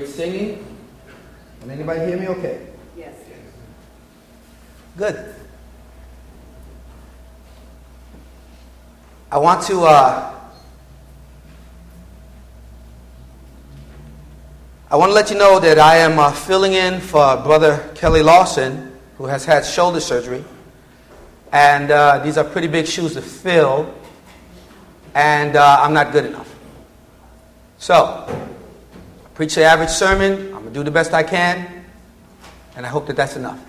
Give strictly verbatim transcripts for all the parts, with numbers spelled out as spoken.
Great singing. Can anybody hear me okay? Yes. Good. I want to uh, I want to let you know that I am uh, filling in for Brother Kelly Lawson, who has had shoulder surgery. And uh, these are pretty big shoes to fill. And uh, I'm not good enough. So, preach the average sermon. I'm going to do the best I can. And I hope that that's enough.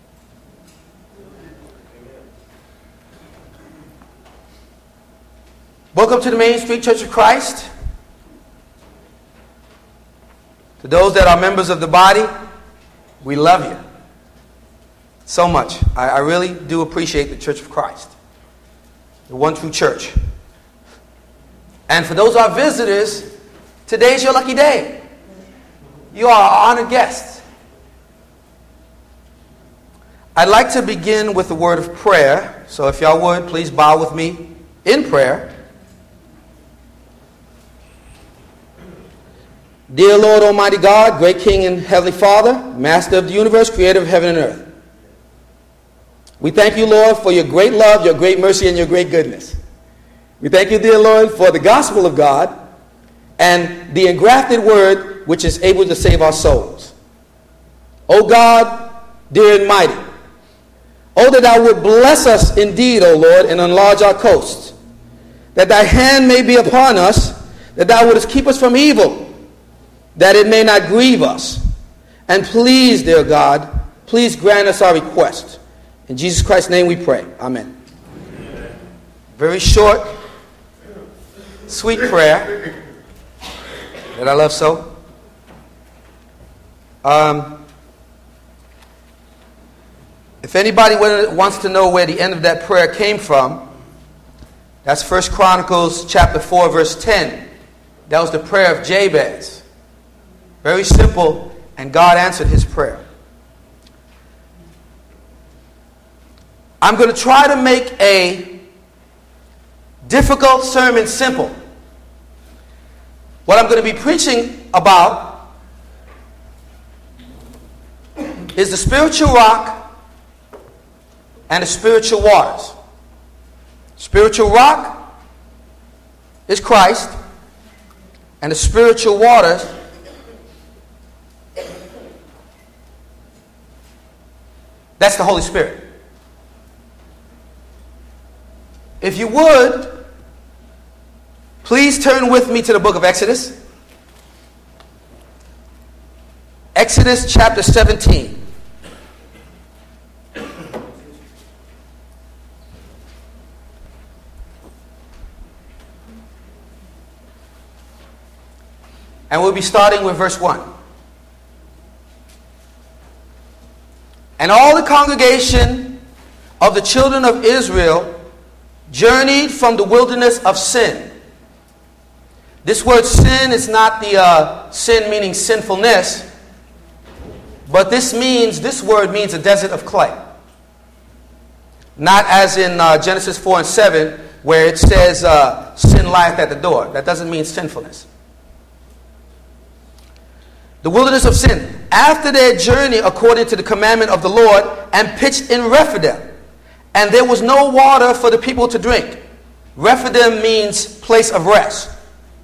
Welcome to the Main Street Church of Christ. To those that are members of the body, we love you so much. I, I really do appreciate the Church of Christ, the one true church. And for those who are visitors, today's your lucky day. You are our honored guests. I'd like to begin with a word of prayer. So if y'all would, please bow with me in prayer. Dear Lord Almighty God, great King and Heavenly Father, Master of the universe, Creator of heaven and earth. We thank you, Lord, for your great love, your great mercy, and your great goodness. We thank you, dear Lord, for the gospel of God and the engrafted word which is able to save our souls. O God, dear and mighty, oh, that thou would bless us indeed, O Lord, and enlarge our coasts, that thy hand may be upon us, that thou wouldest keep us from evil, that it may not grieve us. And please, dear God, please grant us our request. In Jesus Christ's name we pray. Amen. Amen. Very short, sweet prayer that I love so. Um, if anybody wants to know where the end of that prayer came from, that's First Chronicles chapter four, verse ten. That was the prayer of Jabez. Very simple, and God answered his prayer. I'm going to try to make a difficult sermon simple. What I'm going to be preaching about is the spiritual rock and the spiritual waters. Spiritual rock is Christ, and the spiritual waters that's the Holy Spirit. If you would, please turn with me to the book of Exodus. Exodus chapter seventeen. And we'll be starting with verse one. And all the congregation of the children of Israel journeyed from the wilderness of Sin. This word sin is not the uh, sin meaning sinfulness, but this means, this word means a desert of clay. Not as in uh, Genesis four and seven, where it says uh, sin lieth at the door. That doesn't mean sinfulness. The wilderness of Sin, after their journey according to the commandment of the Lord, and pitched in Rephidim. And there was no water for the people to drink. Rephidim means place of rest.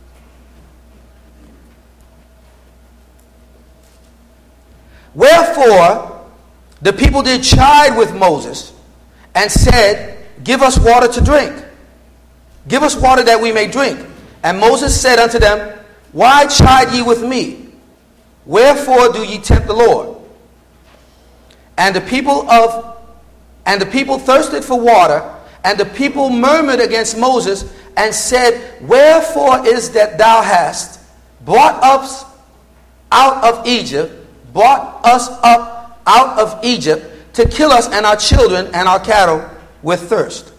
Wherefore, the people did chide with Moses, and said, give us water to drink. Give us water that we may drink. And Moses said unto them, why chide ye with me? Wherefore do ye tempt the Lord? And the people of and the people thirsted for water, and the people murmured against Moses, and said, wherefore is that thou hast brought us out of Egypt, brought us up out of Egypt to kill us and our children and our cattle with thirst?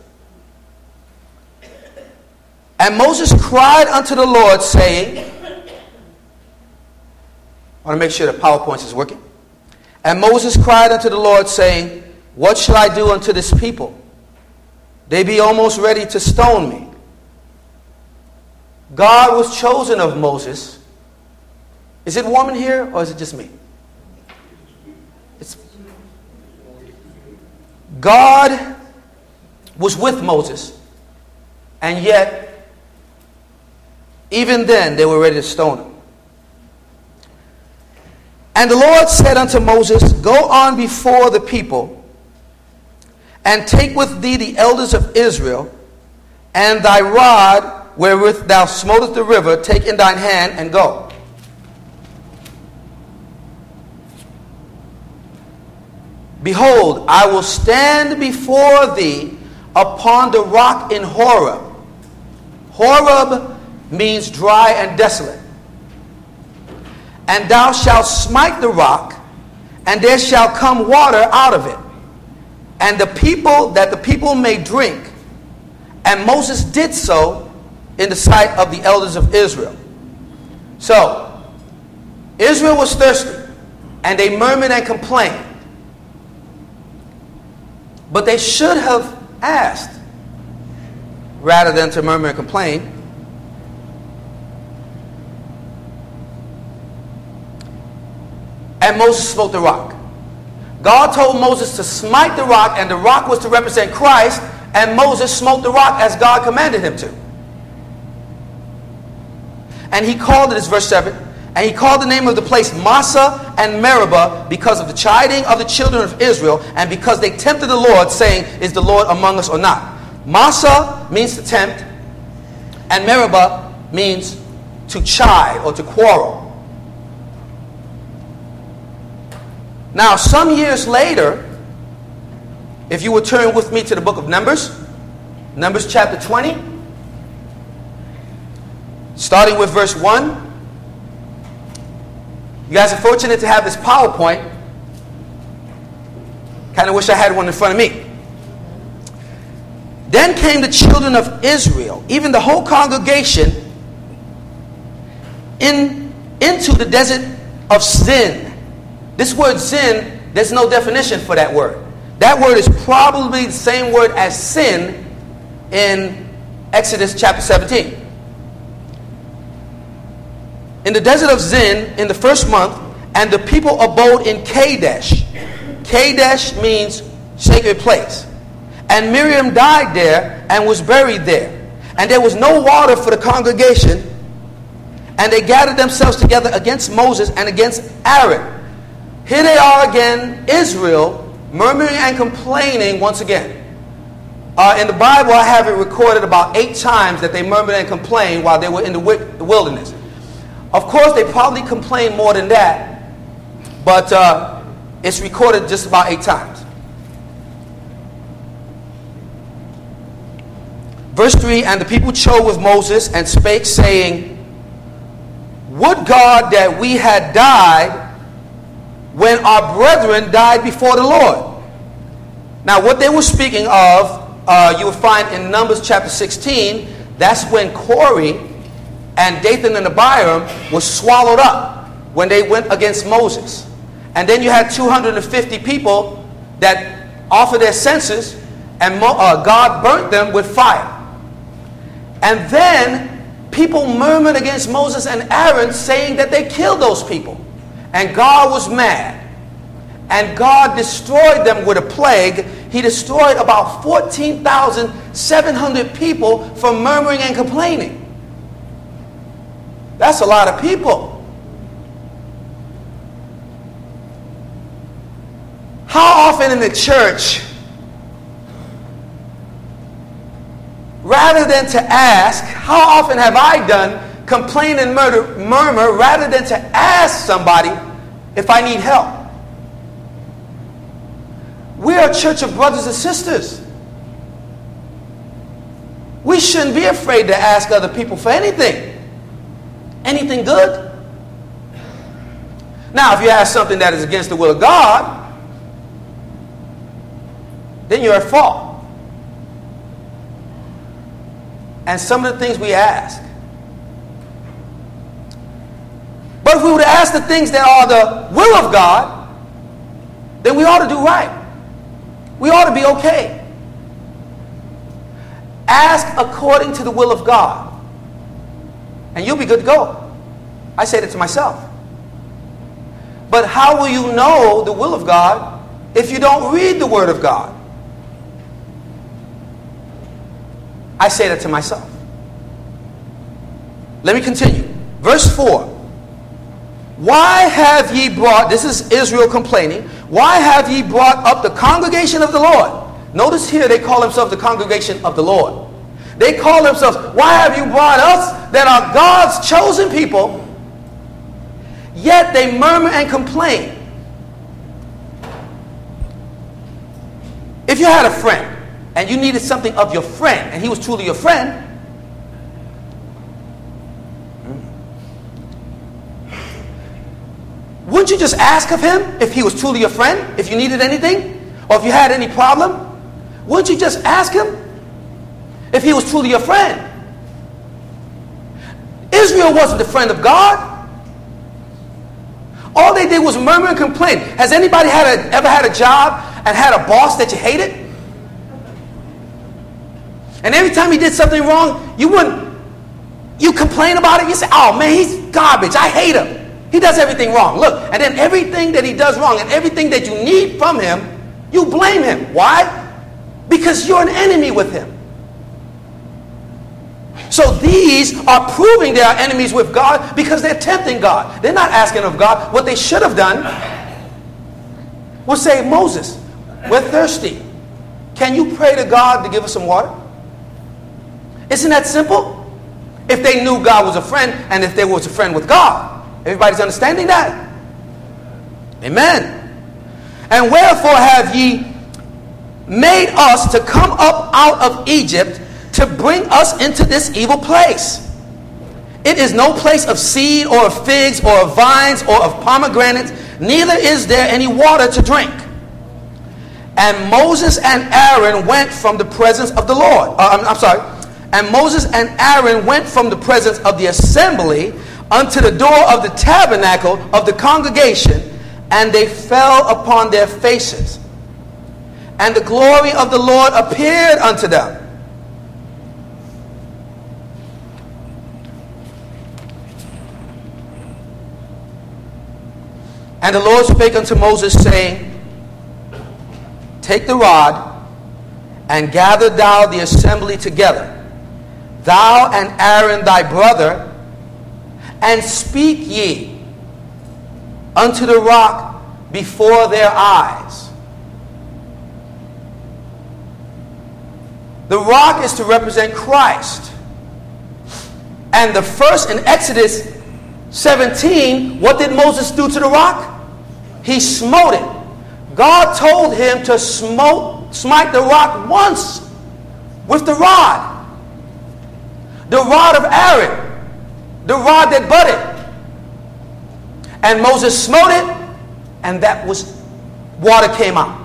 And Moses cried unto the Lord, saying, I want to make sure the PowerPoint is working. And Moses cried unto the Lord, saying, what shall I do unto this people? They be almost ready to stone me. God was chosen of Moses Is it warm in here or is it just me? It's, God was with Moses, and yet, even then, they were ready to stone him. And the Lord said unto Moses, Go on before the people, and take with thee the elders of Israel, and thy rod wherewith thou smotest the river, take in thine hand, and go. Behold, I will stand before thee upon the rock in Horeb. Horeb means dry and desolate. And thou shalt smite the rock, and there shall come water out of it, and the people, that the people may drink. And Moses did so in the sight of the elders of Israel. So, Israel was thirsty, and they murmured and complained. But they should have asked, rather than to murmur and complain. And Moses smote the rock. God told Moses to smite the rock, and the rock was to represent Christ, and Moses smote the rock as God commanded him to. And he called it, this verse seven, and he called the name of the place Massah and Meribah, because of the chiding of the children of Israel, and because they tempted the Lord, saying, Is the Lord among us or not? Massah means to tempt, and Meribah means to chide or to quarrel. Now, some years later, if you would turn with me to the book of Numbers, Numbers chapter twenty, starting with verse one. You guys are fortunate to have this PowerPoint. Kind of wish I had one in front of me. Then came the children of Israel, even the whole congregation, in, into the desert of Zin. This word Zin, there's no definition for that word. That word is probably the same word as sin in Exodus chapter seventeen. In the desert of Zin, in the first month, and the people abode in Kadesh. Kadesh means sacred place. And Miriam died there and was buried there. And there was no water for the congregation. And they gathered themselves together against Moses and against Aaron. Here they are again, Israel, murmuring and complaining once again. Uh, in the Bible, I have it recorded about eight times that they murmured and complained while they were in the wilderness. Of course, they probably complained more than that, but uh, it's recorded just about eight times. Verse three, and the people chode with Moses and spake, saying, Would God that we had died when our brethren died before the Lord. Now, what they were speaking of, uh, you will find in Numbers chapter sixteen. That's when Corey and Dathan and Abiram were swallowed up when they went against Moses. And then you had two hundred fifty people that offered their senses, and uh, God burnt them with fire. And then people murmured against Moses and Aaron, saying that they killed those people. And God was mad. And God destroyed them with a plague. He destroyed about fourteen thousand seven hundred people for murmuring and complaining. That's a lot of people. How often in the church, rather than to ask, how often have I done complain and murder, murmur rather than to ask somebody if I need help? We are a church of brothers and sisters. We shouldn't be afraid to ask other people for anything. Anything good. Now, if you ask something that is against the will of God, then you're at fault. And some of the things we ask. But if we were to ask the things that are the will of God, then we ought to do right. We ought to be okay. Ask according to the will of God, and you'll be good to go. I say that to myself. But how will you know the will of God if you don't read the Word of God? I say that to myself. Let me continue. Verse four. Why have ye brought, this is Israel complaining, why have ye brought up the congregation of the Lord? Notice here they call themselves the congregation of the Lord. They call themselves, why have you brought us that are God's chosen people? Yet they murmur and complain. If you had a friend and you needed something of your friend and he was truly your friend, wouldn't you just ask of him if he was truly your friend? If you needed anything? Or if you had any problem? Wouldn't you just ask him if he was truly your friend? Israel wasn't the friend of God. All they did was murmur and complain. Has anybody had a, ever had a job and had a boss that you hated? And every time he did something wrong, you wouldn't, you complain about it. You say, oh man, he's garbage. I hate him. He does everything wrong. Look, and then everything that he does wrong and everything that you need from him, you blame him. Why? Because you're an enemy with him. So these are proving they are enemies with God because they're tempting God. They're not asking of God. What they should have done was say, Moses, we're thirsty. Can you pray to God to give us some water? Isn't that simple? If they knew God was a friend and if they was a friend with God. Everybody's understanding that? Amen. And wherefore have ye made us to come up out of Egypt to bring us into this evil place? It is no place of seed or of figs or of vines or of pomegranates, neither is there any water to drink. And Moses and Aaron went from the presence of the Lord. Uh, I'm, I'm sorry. And Moses and Aaron went from the presence of the assembly unto the door of the tabernacle of the congregation, and they fell upon their faces. And the glory of the Lord appeared unto them. And the Lord spake unto Moses, saying, take the rod, and gather thou the assembly together, thou and Aaron thy brother, and speak ye unto the rock before their eyes. The rock is to represent Christ. And the first in Exodus seventeen, what did Moses do to the rock? He smote it. God told him to smote, smite the rock once with the rod. The rod of Aaron. The rod that budded. And Moses smote it, and that was, water came out.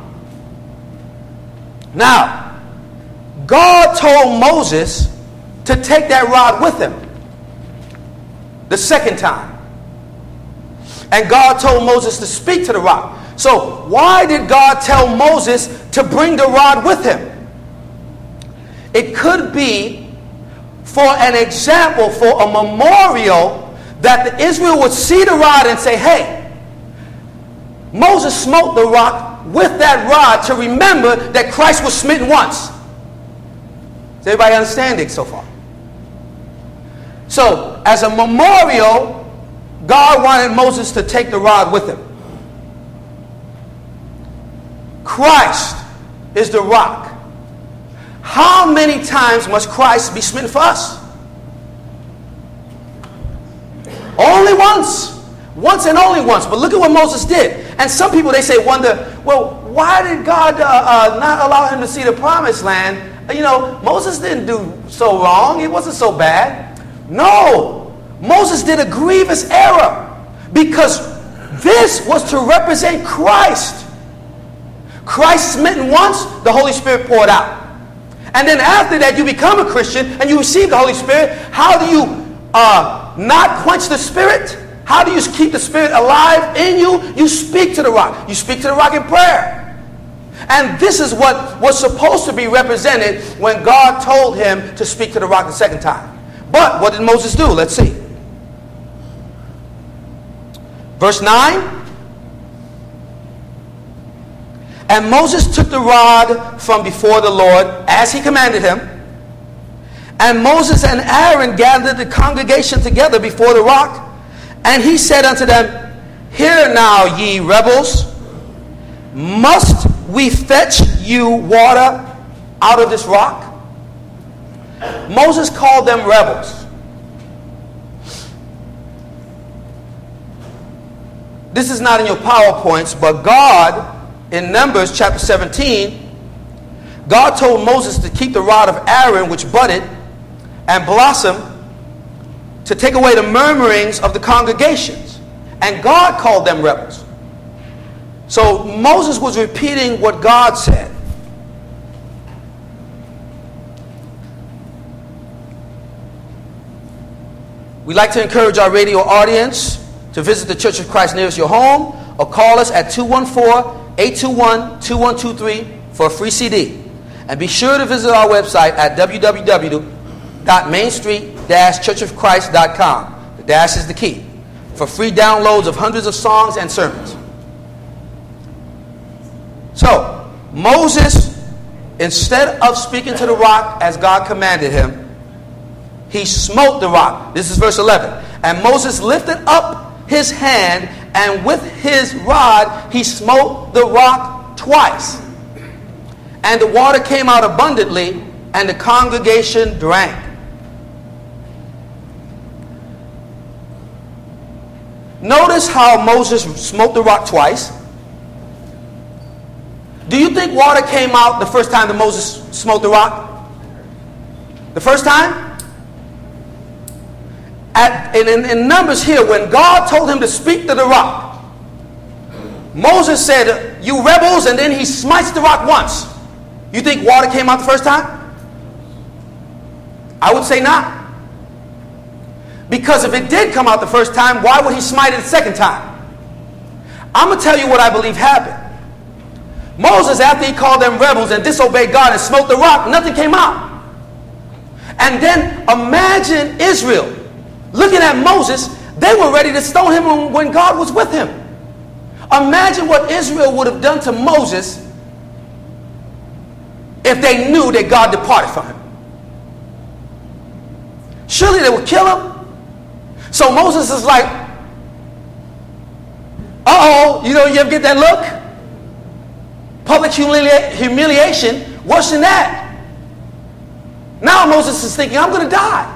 Now, God told Moses to take that rod with him the second time. And God told Moses to speak to the rock. So why did God tell Moses to bring the rod with him? It could be for an example, for a memorial, that the Israel would see the rod and say, hey, Moses smote the rock with that rod to remember that Christ was smitten once. Is everybody understanding so far? So, as a memorial, God wanted Moses to take the rod with him. Christ is the rock. How many times must Christ be smitten for us? Only once. Once and only once. But look at what Moses did. And some people, they say, wonder, well, why did God uh, uh, not allow him to see the promised land? You know, Moses didn't do so wrong. It wasn't so bad. No. Moses did a grievous error. Because this was to represent Christ. Christ smitten once, the Holy Spirit poured out. And then after that, you become a Christian and you receive the Holy Spirit. How do you uh, not quench the Spirit? How do you keep the Spirit alive in you? You speak to the rock. You speak to the rock in prayer. And this is what was supposed to be represented when God told him to speak to the rock the second time. But what did Moses do? Let's see. Verse nine. And Moses took the rod from before the Lord, as he commanded him. And Moses and Aaron gathered the congregation together before the rock. And he said unto them, Hear now, ye rebels, must we fetch you water out of this rock? Moses called them rebels. This is not in your PowerPoints, but God, in Numbers chapter seventeen, God told Moses to keep the rod of Aaron, which budded and blossomed, to take away the murmurings of the congregations. And God called them rebels. So Moses was repeating what God said. We'd like to encourage our radio audience to visit the Church of Christ nearest your home, or call us at two one four, eight two one, two one two three for a free C D. And be sure to visit our website at w w w dot main street dash church of christ dot com. The dash is the key. For free downloads of hundreds of songs and sermons. So, Moses, instead of speaking to the rock as God commanded him, he smote the rock. This is verse eleven. And Moses lifted up his hand, and with his rod he smote the rock twice. And the water came out abundantly, and the congregation drank. Notice how Moses smote the rock twice. Do you think water came out the first time that Moses smote the rock? The first time? At, in, in, in Numbers here, when God told him to speak to the rock, Moses said, You rebels, and then he smites the rock once. You think water came out the first time? I would say not. Because if it did come out the first time, why would he smite it the second time? I'm going to tell you what I believe happened. Moses, after he called them rebels and disobeyed God and smote the rock, nothing came out. And then imagine Israel looking at Moses. They were ready to stone him when God was with him. Imagine what Israel would have done to Moses if they knew that God departed from him. Surely they would kill him. So Moses is like, uh-oh, you know, you ever get that look? Public humilia- humiliation, worse than that. Now Moses is thinking, I'm going to die.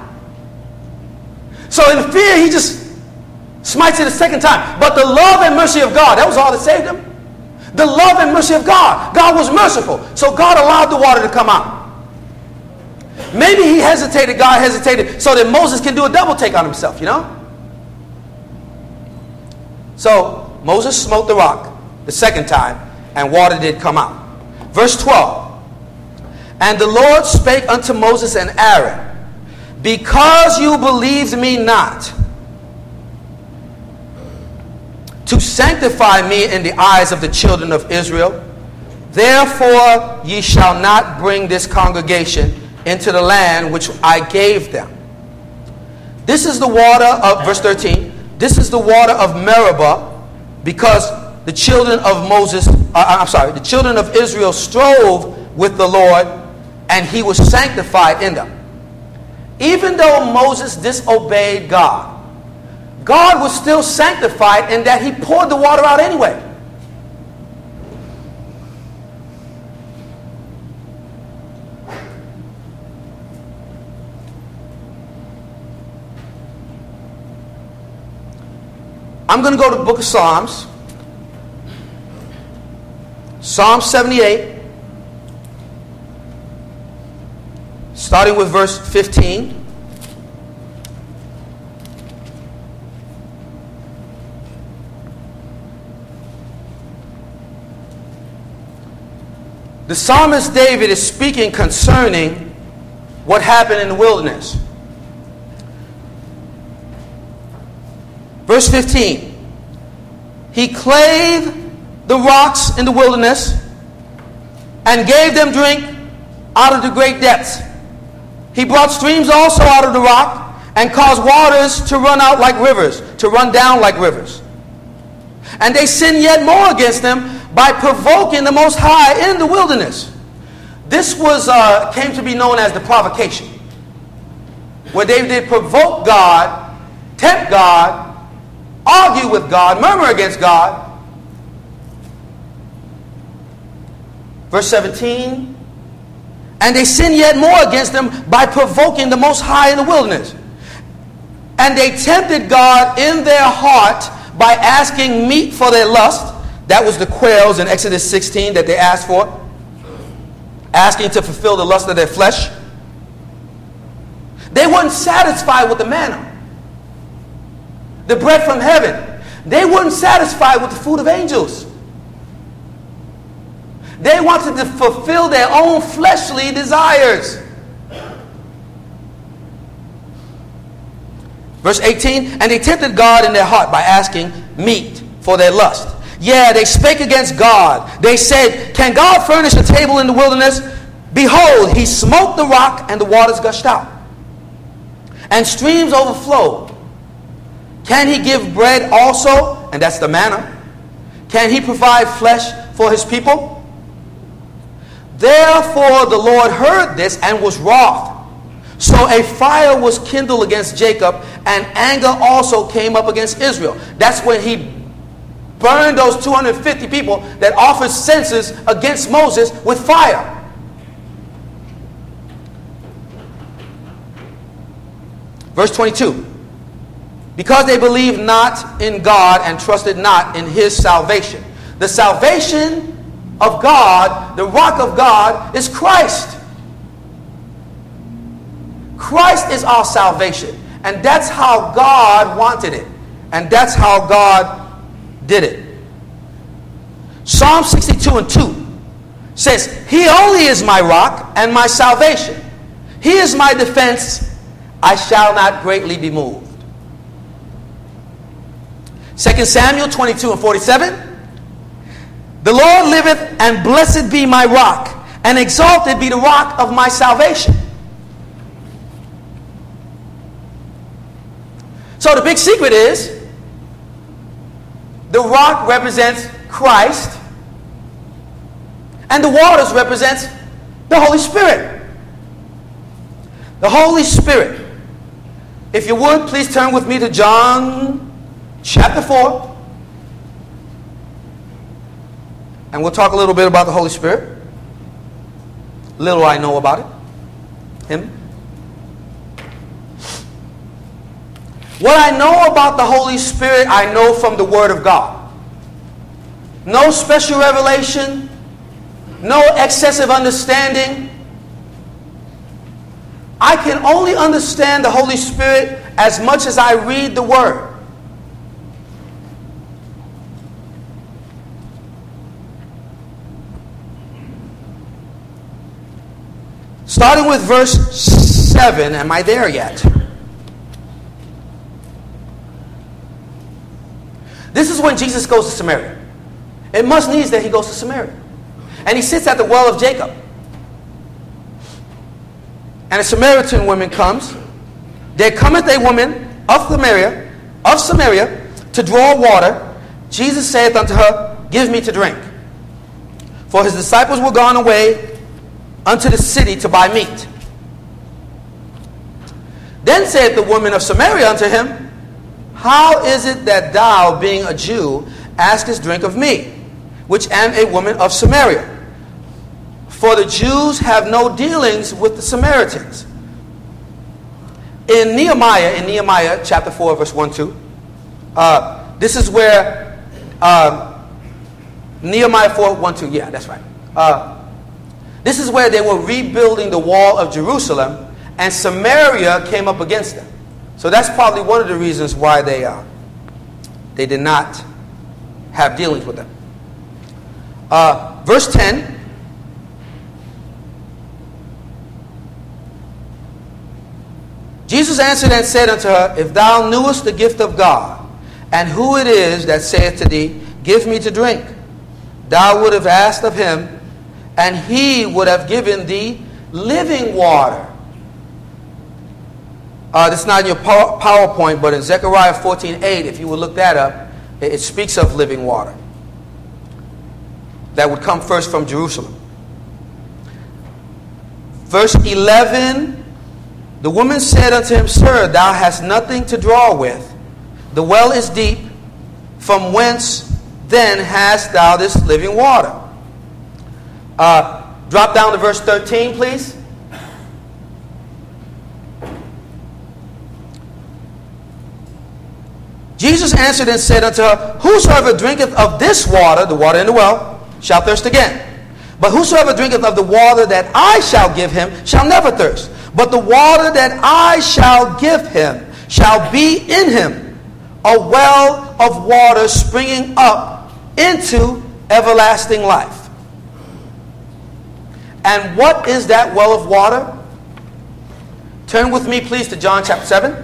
So in fear, he just smites it a second time. But the love and mercy of God, that was all that saved him. The love and mercy of God. God was merciful. So God allowed the water to come out. Maybe he hesitated, God hesitated, so that Moses can do a double take on himself, you know? So Moses smote the rock the second time, and water did come out. Verse twelve. And the Lord spake unto Moses and Aaron, Because you believed me not, to sanctify me in the eyes of the children of Israel, therefore ye shall not bring this congregation into the land which I gave them. This is the water of, verse thirteen, this is the water of Meribah, because the children of Moses, uh, I'm sorry, the children of Israel strove with the Lord, and he was sanctified in them. Even though Moses disobeyed God, God was still sanctified in that he poured the water out anyway. I'm going to go to the book of Psalms. Psalm seventy-eight. Starting with verse fifteen. The psalmist David is speaking concerning what happened in the wilderness. Verse fifteen. He clave the rocks in the wilderness and gave them drink out of the great depths. He brought streams also out of the rock and caused waters to run out like rivers, to run down like rivers. And they sinned yet more against them, by provoking the Most High in the wilderness. This was uh, came to be known as the provocation, where they did provoke God, tempt God, argue with God, murmur against God. Verse seventeen, and they sinned yet more against them by provoking the Most High in the wilderness. And they tempted God in their heart by asking meat for their lust. That was the quails in Exodus sixteen that they asked for. Asking to fulfill the lust of their flesh. They weren't satisfied with the manna, the bread from heaven. They weren't satisfied with the food of angels. They wanted to fulfill their own fleshly desires. Verse eighteen, and they tempted God in their heart by asking meat for their lust. Yeah, they spake against God. They said, can God furnish a table in the wilderness? Behold, he smote the rock and the waters gushed out, and streams overflowed. Can he give bread also? And that's the manna. Can he provide flesh for his people? Therefore the Lord heard this and was wroth. So a fire was kindled against Jacob, and anger also came up against Israel. That's when he burned those two hundred fifty people that offered census against Moses with fire. Verse twenty-two. Because they believed not in God and trusted not in his salvation. The salvation of God, the rock of God, is Christ. Christ is our salvation. And that's how God wanted it. And that's how God did it. Psalm sixty-two and two says, he only is my rock and my salvation. He is my defense. I shall not greatly be moved. Second Samuel twenty-two and forty-seven. The Lord liveth, and blessed be my rock, and exalted be the rock of my salvation. So the big secret is, the rock represents Christ, and the waters represents the Holy Spirit. The Holy Spirit. If you would, please turn with me to John chapter four. And we'll talk a little bit about the Holy Spirit. Little I know about it. Him. What I know about the Holy Spirit, I know from the Word of God. No special revelation. No excessive understanding. I can only understand the Holy Spirit as much as I read the Word. Starting with verse seven. Am I there yet? This is when Jesus goes to Samaria. It must needs that he goes to Samaria. And he sits at the well of Jacob. And a Samaritan woman comes. There cometh a woman of Samaria, of Samaria, to draw water. Jesus saith unto her, give me to drink. For his disciples were gone away unto the city to buy meat. Then said the woman of Samaria unto him, how is it that thou, being a Jew, askest drink of me, which am a woman of Samaria? For the Jews have no dealings with the Samaritans. In Nehemiah, in Nehemiah chapter four, verse one, two, uh, this is where uh, Nehemiah four, one, two, yeah, that's right. Uh, This is where they were rebuilding the wall of Jerusalem, and Samaria came up against them. So that's probably one of the reasons why they uh, they did not have dealings with them. Uh, verse ten. Jesus answered and said unto her, if thou knewest the gift of God, and who it is that saith to thee, give me to drink, thou would have asked of him, and he would have given thee living water. Uh, this is not in your PowerPoint, but in Zechariah fourteen eight, if you would look that up, it speaks of living water. that would come first from Jerusalem. Verse eleven, the woman said unto him, Sir, thou hast nothing to draw with. The well is deep. From whence then hast thou this living water? Uh, drop down to verse thirteen, please. Jesus answered and said unto her, Whosoever drinketh of this water, the water in the well, shall thirst again. But whosoever drinketh of the water that I shall give him shall never thirst. But the water that I shall give him shall be in him a well of water springing up into everlasting life. And what is that well of water? Turn with me, please, to John chapter seven.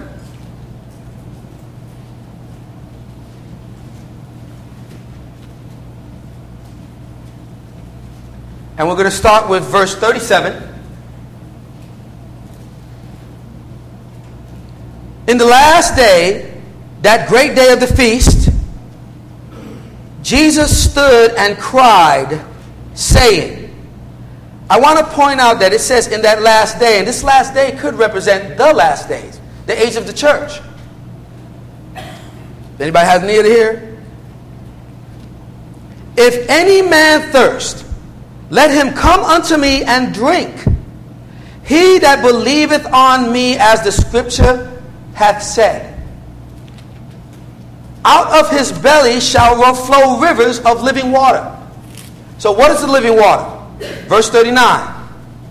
And we're going to start with verse thirty-seven. In the last day, that great day of the feast, Jesus stood and cried, saying, I want to point out that it says in that last day, and this last day could represent the last days, the age of the church. Anybody has an ear to hear? If any man thirst, let him come unto me and drink. He that believeth on me, as the scripture hath said, out of his belly shall flow rivers of living water. So what is the living water? Verse thirty-nine.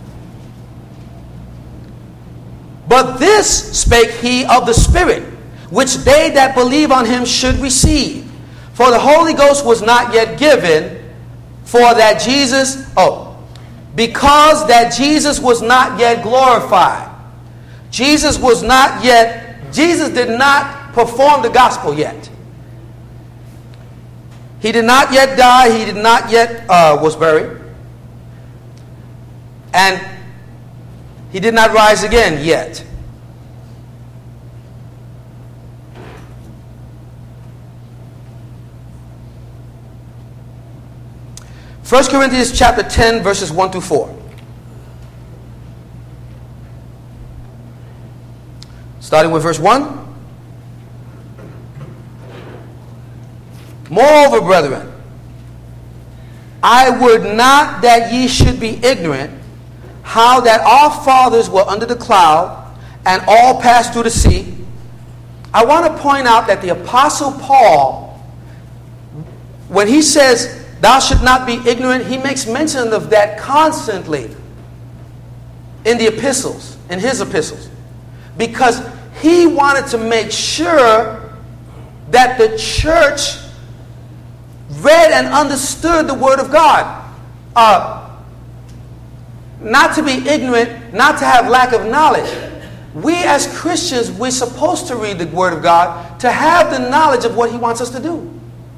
But this spake he of the Spirit, which they that believe on him should receive. For the Holy Ghost was not yet given, for that Jesus, oh, because that Jesus was not yet glorified. Jesus was not yet, Jesus did not perform the gospel yet. He did not yet die. He did not yet, uh, was buried. And he did not rise again yet. First Corinthians chapter ten, verses one through four. Starting with verse one. Moreover, brethren, I would not that ye should be ignorant how that our fathers were under the cloud and all passed through the sea. I want to point out that the Apostle Paul, when he says, thou should not be ignorant, he makes mention of that constantly in the epistles, in his epistles. Because he wanted to make sure that the church read and understood the Word of God. Uh, not to be ignorant, not to have lack of knowledge. We as Christians, we're supposed to read the Word of God to have the knowledge of what he wants us to do.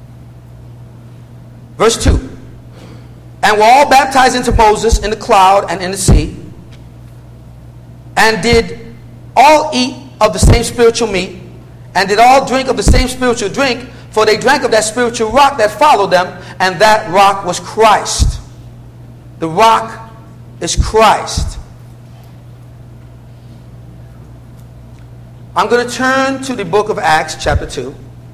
Verse two. And were all baptized into Moses in the cloud and in the sea, and did all eat of the same spiritual meat, and did all drink of the same spiritual drink, for they drank of that spiritual rock that followed them, and that rock was Christ. The rock is Christ. I'm going to turn to the book of Acts, chapter two.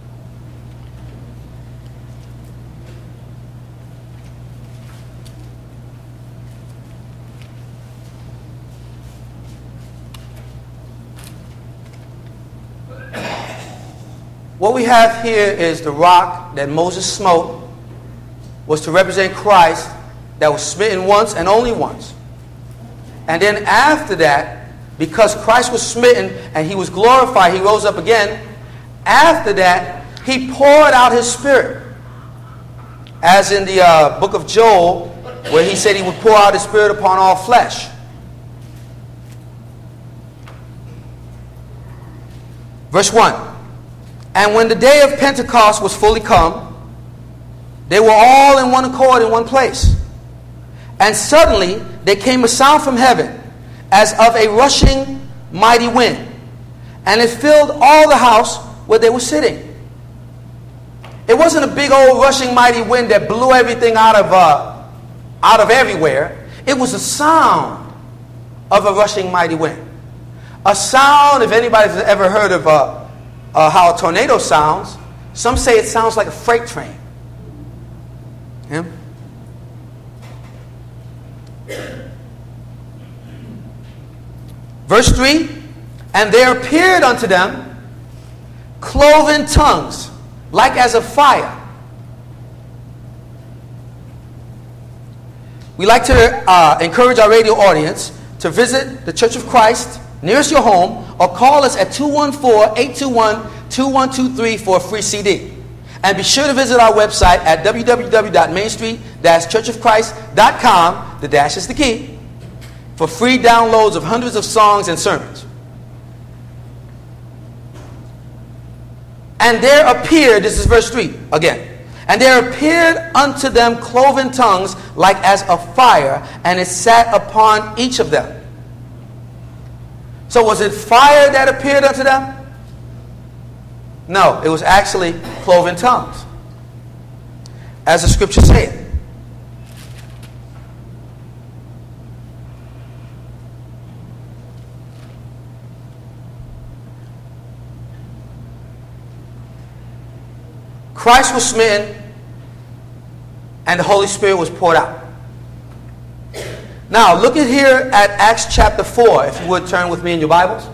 What we have here is the rock that Moses smote was to represent Christ, that was smitten once and only once. And then after that, because Christ was smitten and he was glorified, he rose up again. After that, he poured out his Spirit. As in the uh, book of Joel, where he said he would pour out his Spirit upon all flesh. Verse one. And when the day of Pentecost was fully come, they were all in one accord in one place. And suddenly there came a sound from heaven, as of a rushing mighty wind, and it filled all the house where they were sitting. It wasn't a big old rushing mighty wind that blew everything out of, uh, out of everywhere. It was a sound of a rushing mighty wind. A sound, if anybody's ever heard of uh, uh, how a tornado sounds, some say it sounds like a freight train. Yeah? Verse three, and there appeared unto them cloven tongues, like as of fire. We like to uh, encourage our radio audience to visit the Church of Christ nearest your home, or call us at two one four, eight two one, two one two three for a free C D. And be sure to visit our website at w w w dot main street dash church of christ dot com, the dash is the key, for free downloads of hundreds of songs and sermons. And there appeared, this is verse three again, and there appeared unto them cloven tongues like as of fire, and it sat upon each of them. So was it fire that appeared unto them? No, it was actually cloven tongues, as the scripture said. Christ was smitten, and the Holy Spirit was poured out. Now, look at here at Acts chapter four, if you would turn with me in your Bibles.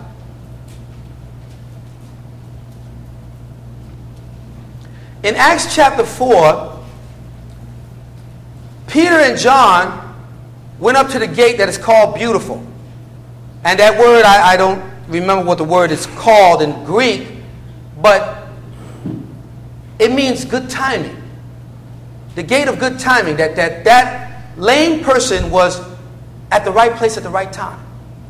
In Acts chapter four, Peter and John went up to the gate that is called Beautiful. And that word, I, I don't remember what the word is called in Greek, but it means good timing. The gate of good timing, that that, that lame person was at the right place at the right time.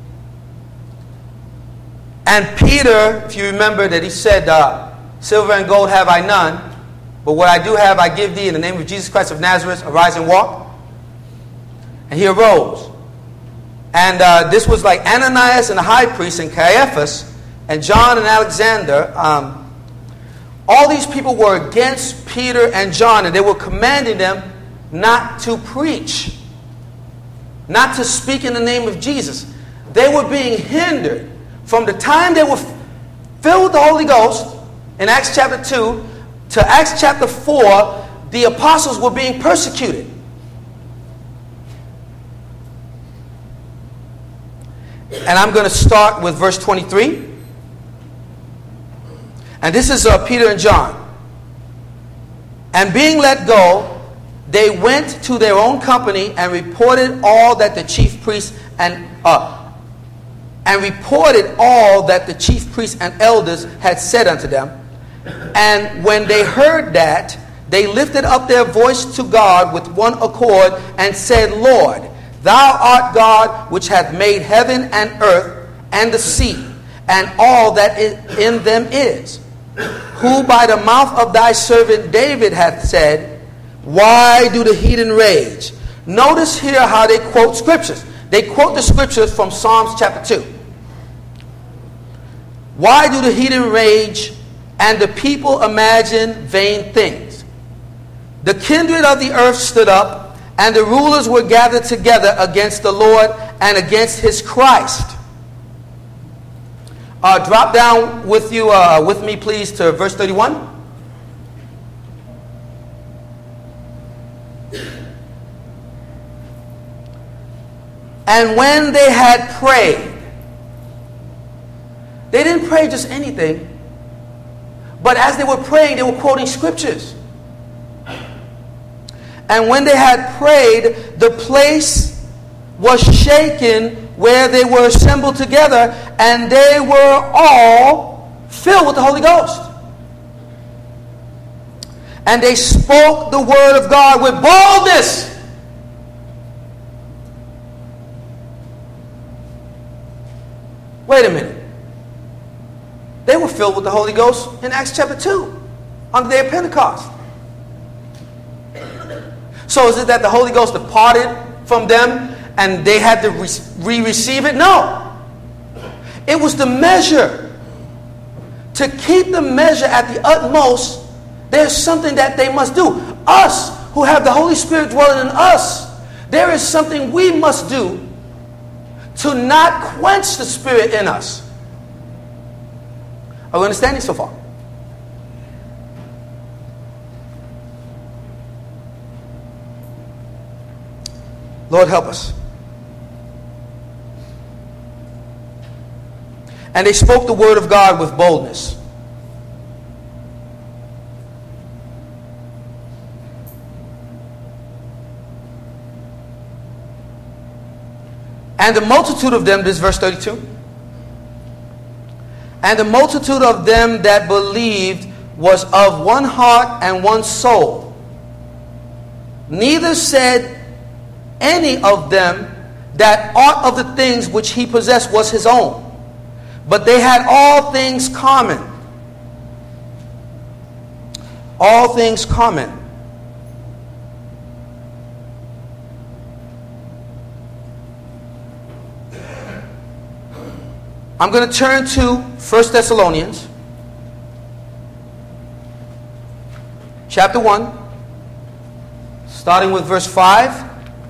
And Peter, if you remember that he said, uh, silver and gold have I none, but what I do have I give thee in the name of Jesus Christ of Nazareth, arise and walk. And he arose. And uh, this was like Ananias and the high priest and Caiaphas and John and Alexander. Um, all these people were against Peter and John, and they were commanding them not to preach, not to speak in the name of Jesus. They were being hindered from the time they were filled with the Holy Ghost in Acts chapter two to Acts chapter four. The apostles were being persecuted. And I'm going to start with verse twenty-three. And this is uh, Peter and John. And being let go, they went to their own company and reported all that the chief priests and uh, and reported all that the chief priests and elders had said unto them. And when they heard that, they lifted up their voice to God with one accord and said, Lord, thou art God which hath made heaven and earth and the sea and all that in them is, who by the mouth of thy servant David hath said, why do the heathen rage? Notice here how they quote scriptures. They quote the scriptures from Psalms chapter two. Why do the heathen rage and the people imagine vain things? The kindred of the earth stood up, and the rulers were gathered together against the Lord and against his Christ. Uh, drop down with you, uh, with me, please, to verse thirty-one. And when they had prayed, they didn't pray just anything, but as they were praying, they were quoting scriptures. And when they had prayed, the place was shaken where they were assembled together, and they were all filled with the Holy Ghost. And they spoke the word of God with boldness. Wait a minute. They were filled with the Holy Ghost in Acts chapter two, on the day of Pentecost. So is it that the Holy Ghost departed from them and they had to re-receive it? No. It was the measure. To keep the measure at the utmost, There's something that they must do. Us, who have the Holy Spirit dwelling in us, there is something we must do to not quench the Spirit in us. Are we understanding so far? Lord, help us. And they spoke the word of God with boldness. And the multitude of them, this is verse thirty-two. And the multitude of them that believed was of one heart and one soul. Neither said any of them that aught of the things which he possessed was his own, but they had all things common. All things common. I'm going to turn to First Thessalonians chapter one, starting with verse five.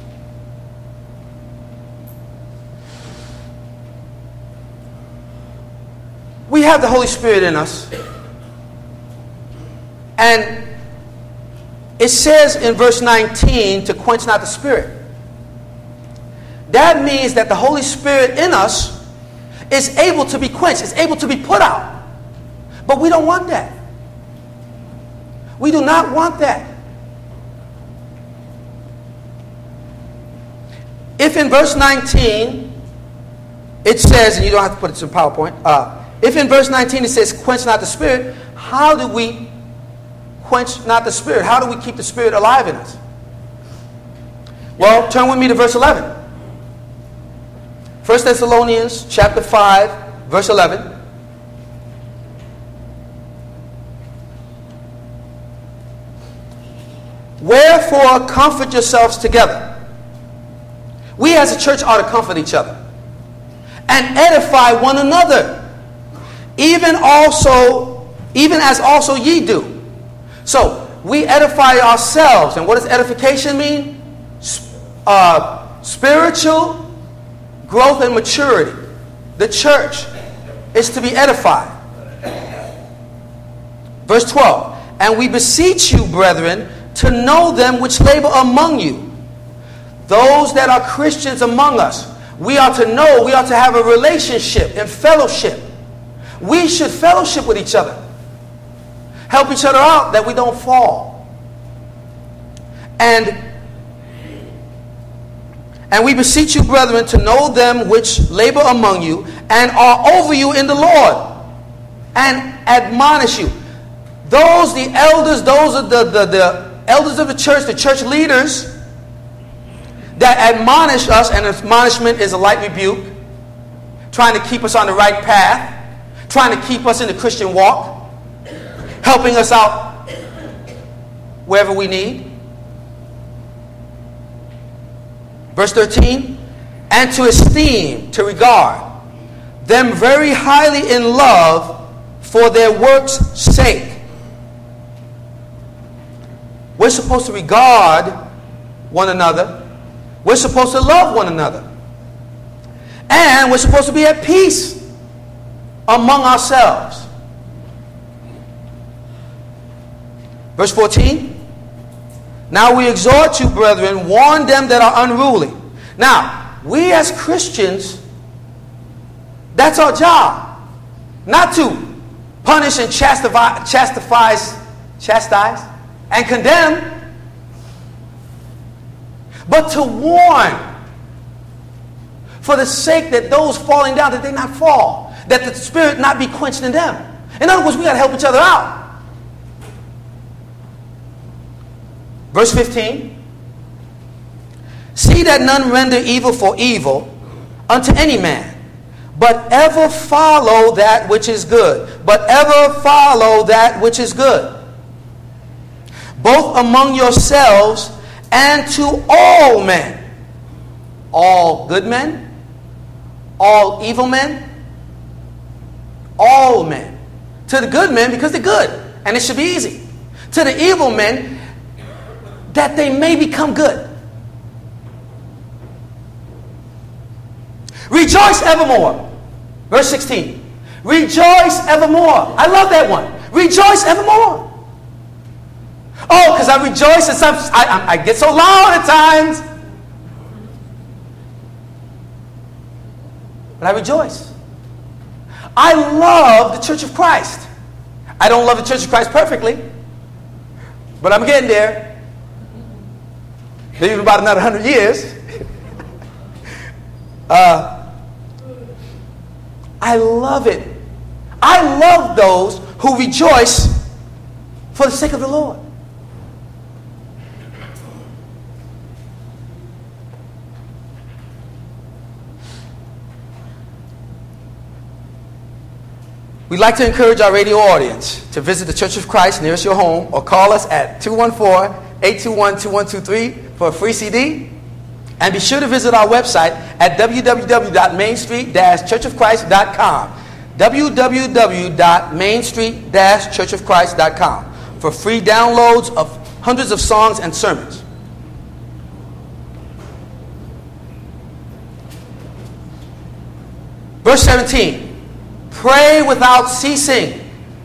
We have the Holy Spirit in us. And it says in verse nineteen to quench not the Spirit. That means that the Holy Spirit in us is able to be quenched, is able to be put out. But we don't want that. We do not want that. If in verse nineteen it says, and you don't have to put it in PowerPoint, uh, if in verse nineteen it says, quench not the Spirit, how do we quench not the Spirit? How do we keep the Spirit alive in us? Well, turn with me to verse eleven. First Thessalonians chapter five, verse eleven. Wherefore comfort yourselves together. We as a church ought to comfort each other and edify one another, even also, even as also ye do. So we edify ourselves, and what does edification mean? Uh, spiritual growth and maturity. The church is to be edified. Verse twelve. And we beseech you, brethren, to know them which labor among you. Those that are Christians among us. We are to know, we are to have a relationship and fellowship. We should fellowship with each other. Help each other out that we don't fall. And And we beseech you, brethren, to know them which labor among you and are over you in the Lord, and admonish you. Those, the elders, those are the, the, the elders of the church, the church leaders that admonish us, and admonishment is a light rebuke, trying to keep us on the right path, trying to keep us in the Christian walk, helping us out wherever we need. Verse thirteen, and to esteem, to regard them very highly in love for their works' sake. We're supposed to regard one another. We're supposed to love one another. And we're supposed to be at peace among ourselves. Verse fourteen, now we exhort you, brethren, warn them that are unruly. Now, we as Christians, that's our job. Not to punish and chastise, chastise, chastise and condemn, but to warn, for the sake that those falling down, that they not fall, that the Spirit not be quenched in them. In other words, we got to help each other out. Verse fifteen, see that none render evil for evil unto any man, but ever follow that which is good. But ever follow that which is good, both among yourselves and to all men. All good men, all evil men, all men. To the good men, because they're good, and it should be easy. to the evil men, that they may become good. Rejoice evermore. Verse sixteen. Rejoice evermore. I love that one. Rejoice evermore. Oh, because I rejoice and some, I, I, I get so loud at times. But I rejoice. I love the Church of Christ. I don't love the Church of Christ perfectly, but I'm getting there. Maybe in about another hundred years. uh, I love it. I love those who rejoice for the sake of the Lord. We'd like to encourage our radio audience to visit the Church of Christ nearest your home or call us at two one four, eight two one, two one two three for a free C D. And be sure to visit our website at w w w dot main street dash church of christ dot com. w w w dot main street dash church of christ dot com for free downloads of hundreds of songs and sermons. Verse seventeen. Pray without ceasing.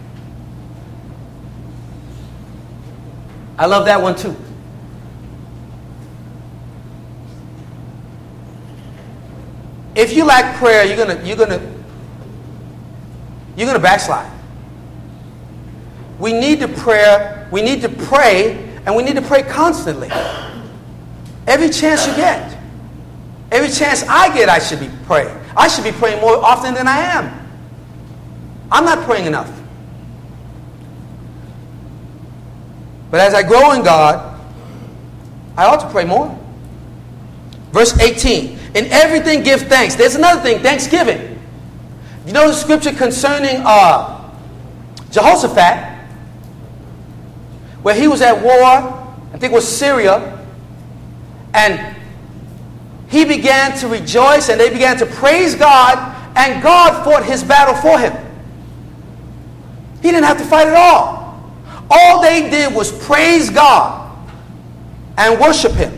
I love that one too. If you lack prayer, you're gonna you're gonna you're gonna backslide. We need to pray. We need to pray, and we need to pray constantly. Every chance you get, every chance I get, I should be praying. I should be praying more often than I am. I'm not praying enough. But as I grow in God, I ought to pray more. Verse eighteen. In everything give thanks. There's another thing, thanksgiving. You know the scripture concerning uh, Jehoshaphat, where he was at war, I think it was Syria, and he began to rejoice and they began to praise God, and God fought his battle for him. He didn't have to fight at all. All they did was praise God and worship Him.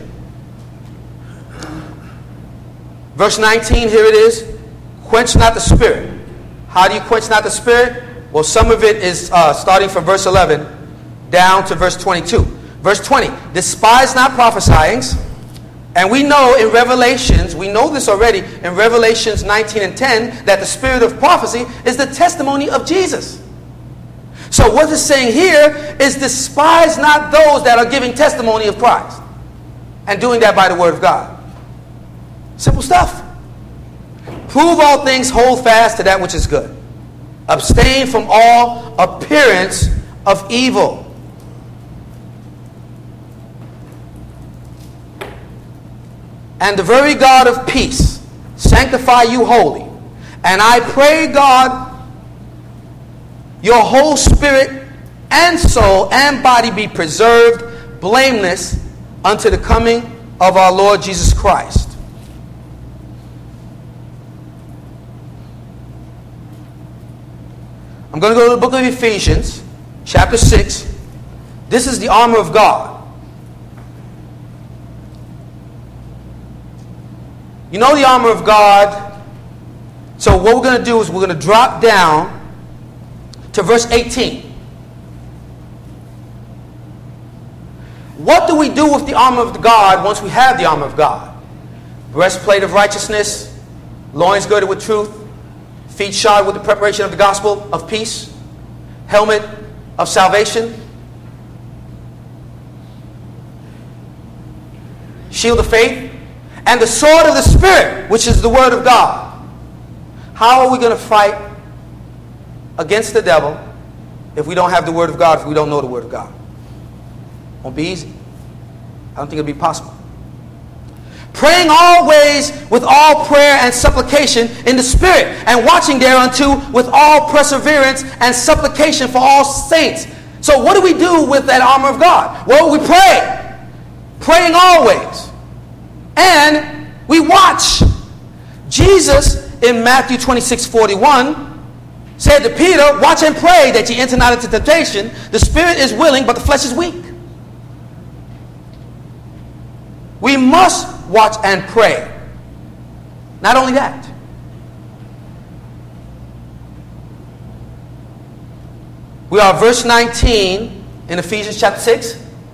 Verse nineteen, here it is. Quench not the spirit. How do you quench not the spirit? Well, some of it is uh, starting from verse eleven down to verse twenty-two. Verse twenty, despise not prophesying. And we know in Revelations, we know this already, in Revelations nineteen and ten, that the spirit of prophecy is the testimony of Jesus. So what it's saying here is despise not those that are giving testimony of Christ and doing that by the word of God. Simple stuff. Prove all things, hold fast to that which is good. Abstain from all appearance of evil. And the very God of peace sanctify you wholly. And I pray, God, your whole spirit and soul and body be preserved blameless unto the coming of our Lord Jesus Christ. I'm going to go to the book of Ephesians, chapter six. This is the armor of God. You know the armor of God. So what we're going to do is we're going to drop down to verse eighteen. What do we do with the armor of God once we have the armor of God? Breastplate of righteousness, loins girded with truth, feet shod with the preparation of the gospel of peace, helmet of salvation, shield of faith, and the sword of the Spirit, which is the word of God. How are we going to fight against the devil if we don't have the word of God, if we don't know the word of God? Won't be easy. I don't think it'll be possible. Praying always with all prayer and supplication in the Spirit, and watching thereunto with all perseverance and supplication for all saints. So what do we do with that armor of God? Well, we pray. Praying always. And we watch. Jesus in Matthew twenty-six forty-one said to Peter, watch and pray that ye enter not into temptation. The spirit is willing, but the flesh is weak. We must watch and pray. Not only that, we are verse nineteen in Ephesians chapter six.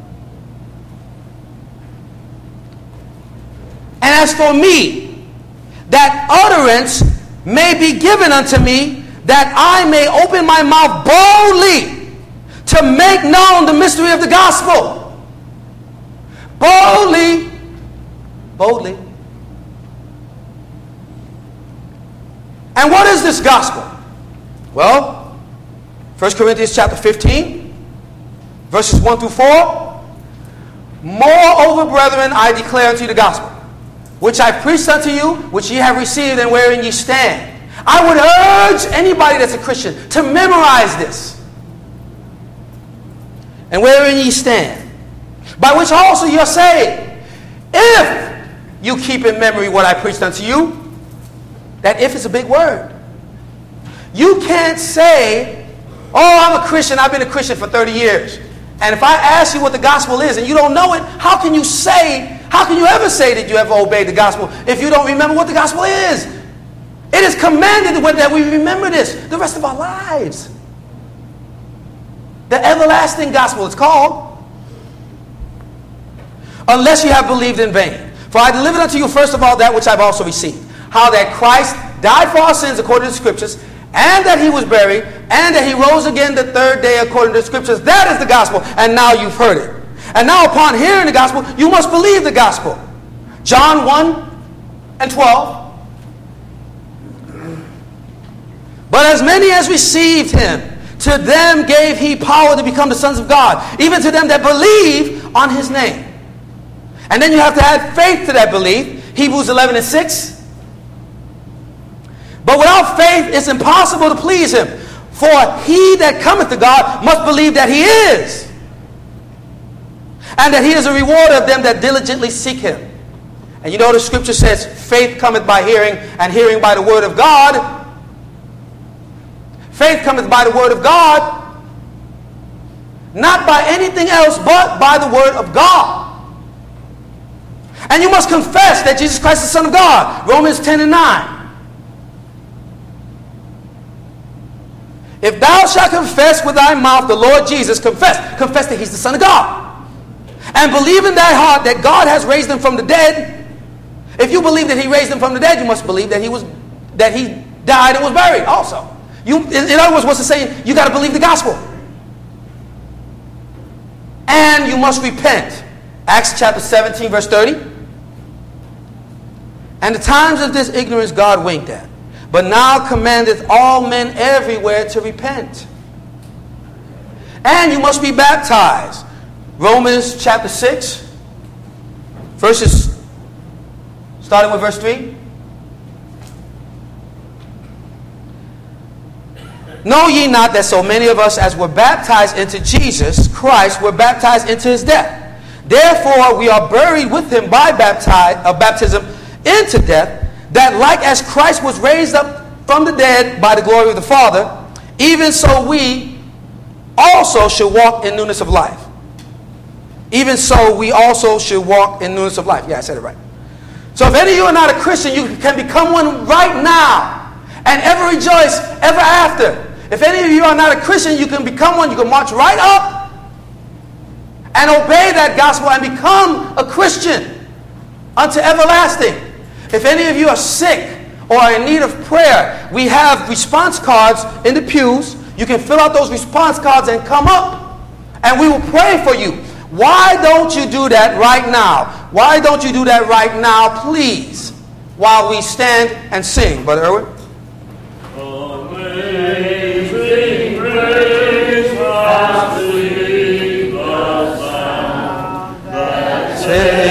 And as for me, that utterance may be given unto me, that I may open my mouth boldly to make known the mystery of the gospel. Boldly. Boldly. And what is this gospel? Well, First Corinthians chapter fifteen, verses one through four. Moreover, brethren, I declare unto you the gospel, which I preached unto you, which ye have received, and wherein ye stand. I would urge anybody that's a Christian to memorize this. And wherein ye stand, by which also ye are saved, if you keep in memory what I preached unto you. That if is a big word. You can't say, oh, I'm a Christian, I've been a Christian for thirty years. And if I ask you what the gospel is and you don't know it, how can you say, how can you ever say that you ever obeyed the gospel if you don't remember what the gospel is? It is commanded that we remember this the rest of our lives. The everlasting gospel, it's called. Unless you have believed in vain. For I delivered unto you first of all that which I've also received. How that Christ died for our sins according to the scriptures, and that he was buried, and that he rose again the third day according to the scriptures. That is the gospel, and now you've heard it. And now upon hearing the gospel, you must believe the gospel. John one and twelve. But as many as received him, to them gave he power to become the sons of God, even to them that believe on his name. And then you have to add faith to that belief. Hebrews eleven and six. But without faith it's impossible to please him. For he that cometh to God must believe that he is, and that he is a rewarder of them that diligently seek him. And you know the scripture says, faith cometh by hearing, and hearing by the word of God. Faith cometh by the word of God, not by anything else but by the word of God. And you must confess that Jesus Christ is the Son of God. Romans ten and nine. If thou shalt confess with thy mouth the Lord Jesus, confess. Confess that he's the Son of God. And believe in thy heart that God has raised him from the dead. If you believe that he raised him from the dead, you must believe that he was that he died and was buried also. You, in, in other words, what's it saying? You got to believe the gospel. And you must repent. Acts chapter seventeen, verse thirty. And the times of this ignorance God winked at, but now commandeth all men everywhere to repent. And you must be baptized. Romans chapter six, verses, starting with verse three. Know ye not that so many of us as were baptized into Jesus Christ were baptized into his death? Therefore we are buried with him by baptize, uh, baptism into death, that like as Christ was raised up from the dead by the glory of the Father, even so we also should walk in newness of life. Even so we also should walk in newness of life. Yeah, I said it right. So if any of you are not a Christian, you can become one right now and ever rejoice ever after. If any of you are not a Christian, you can become one. You can march right up and obey that gospel and become a Christian unto everlasting. If any of you are sick or are in need of prayer, we have response cards in the pews. You can fill out those response cards and come up, and we will pray for you. Why don't you do that right now? Why don't you do that right now, please, while we stand and sing, Brother Irwin? Amazing grace, how sweet the sound that saved